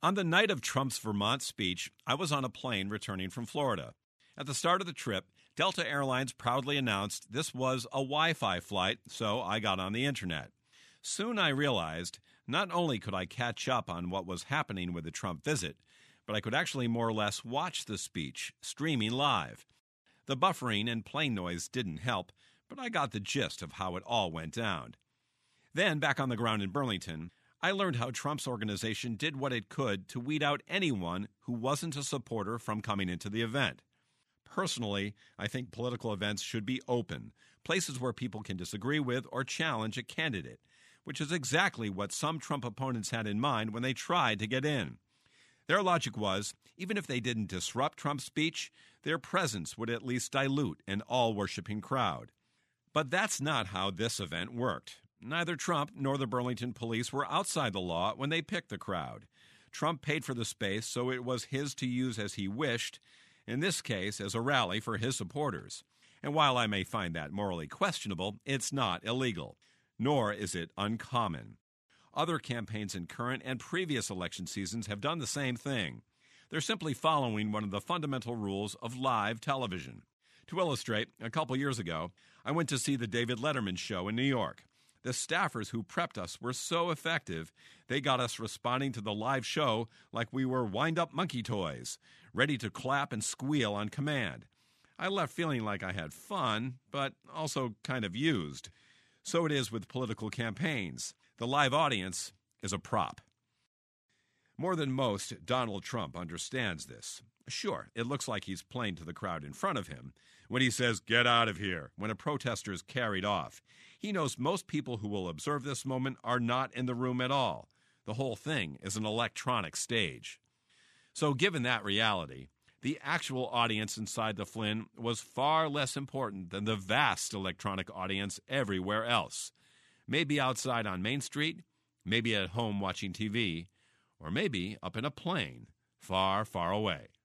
On the night of Trump's Vermont speech, I was on a plane returning from Florida. At the start of the trip, Delta Airlines proudly announced this was a Wi-Fi flight, so I got on the internet. Soon I realized not only could I catch up on what was happening with the Trump visit, but I could actually more or less watch the speech, streaming live. The buffering and plane noise didn't help, but I got the gist of how it all went down. Then, back on the ground in Burlington, I learned how Trump's organization did what it could to weed out anyone who wasn't a supporter from coming into the event. Personally, I think political events should be open, places where people can disagree with or challenge a candidate, which is exactly what some Trump opponents had in mind when they tried to get in. Their logic was, even if they didn't disrupt Trump's speech, their presence would at least dilute an all-worshiping crowd. But that's not how this event worked. Neither Trump nor the Burlington police were outside the law when they picked the crowd. Trump paid for the space, so it was his to use as he wished, in this case as a rally for his supporters. And while I may find that morally questionable, it's not illegal, nor is it uncommon. Other campaigns in current and previous election seasons have done the same thing. They're simply following one of the fundamental rules of live television. To illustrate, a couple years ago, I went to see the David Letterman show in New York. The staffers who prepped us were so effective, they got us responding to the live show like we were wind-up monkey toys, ready to clap and squeal on command. I left feeling like I had fun, but also kind of used. So it is with political campaigns. The live audience is a prop. More than most, Donald Trump understands this. Sure, it looks like he's playing to the crowd in front of him when he says, "Get out of here," when a protester is carried off. He knows most people who will observe this moment are not in the room at all. The whole thing is an electronic stage. So given that reality, the actual audience inside the Flynn was far less important than the vast electronic audience everywhere else. Maybe outside on Main Street, maybe at home watching TV, or maybe up in a plane far, far away.